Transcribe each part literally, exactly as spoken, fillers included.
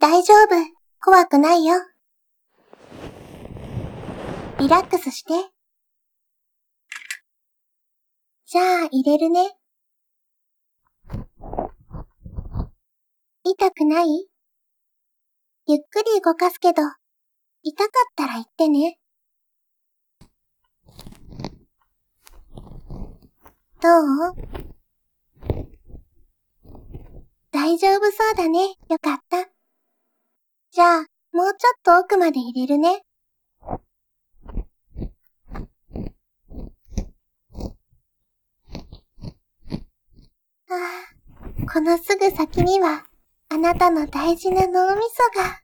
大丈夫。怖くないよ。リラックスして。じゃあ入れるね。痛くない？ゆっくり動かすけど、痛かったら言ってね。どう？大丈夫そうだね。よかった。じゃあ、もうちょっと奥まで入れるね。ああ、このすぐ先には、あなたの大事な脳みそが。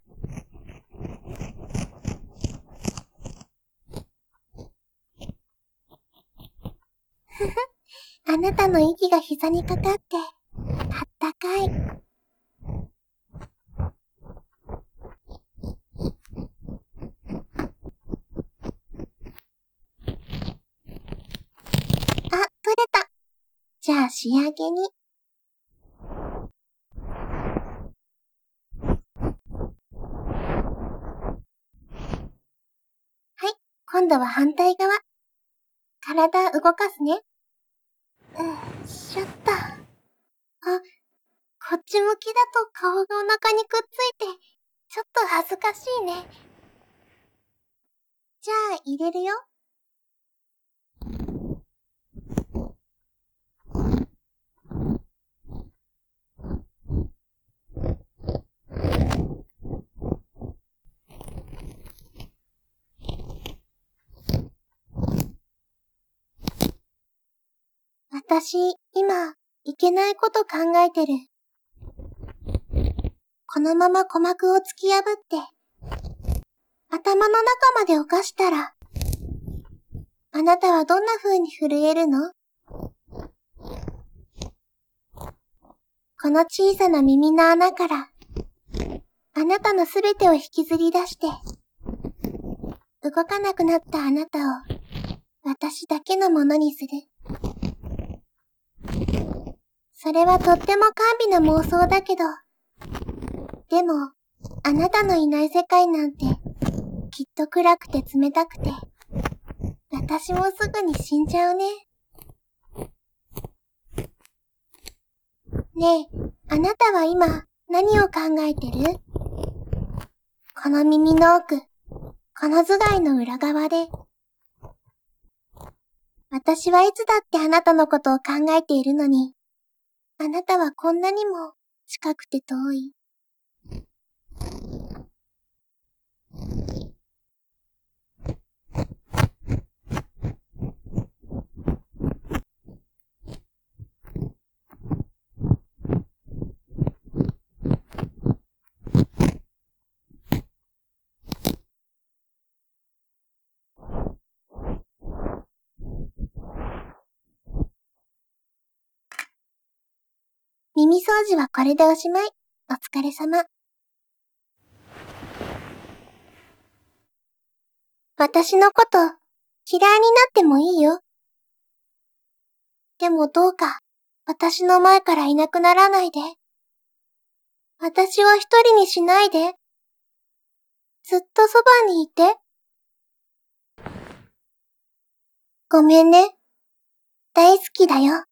ふふ、あなたの息が膝にかかって、あったかい。あ、取れた。じゃあ仕上げに。はい、今度は反対側。体動かすね。うん、しょった。あ、こっち向きだと顔がお腹にくっついて、ちょっと恥ずかしいね。じゃあ入れるよ。私、今、いけないこと考えてる。このまま鼓膜を突き破って、頭の中まで犯したら、あなたはどんな風に震えるの？この小さな耳の穴から、あなたのすべてを引きずり出して、動かなくなったあなたを、私だけのものにする。それはとっても甘美な妄想だけど、でも、あなたのいない世界なんて、きっと暗くて冷たくて、私もすぐに死んじゃうね。ねえ、あなたは今、何を考えてる？この耳の奥、この頭蓋の裏側で。私はいつだってあなたのことを考えているのに、あなたはこんなにも近くて遠い。耳掃除はこれでおしまい。お疲れ様。私のこと嫌いになってもいいよ。でもどうか私の前からいなくならないで。私を一人にしないで。ずっとそばにいて。ごめんね。大好きだよ。